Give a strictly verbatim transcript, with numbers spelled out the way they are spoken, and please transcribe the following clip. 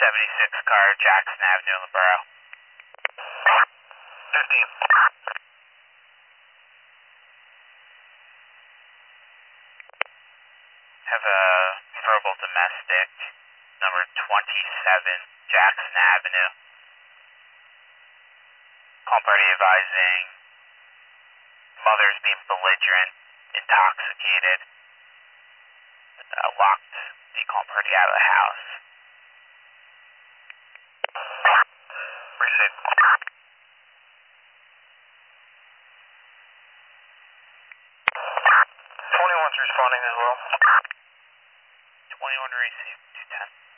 seventy-six car, Jackson Avenue in the borough. fifteen. Have a verbal domestic, number twenty-seven, Jackson Avenue. Call party advising mother's being belligerent, intoxicated, uh, locked the call party out of the house. Receive. twenty-one's responding as well. twenty-one received, two ten.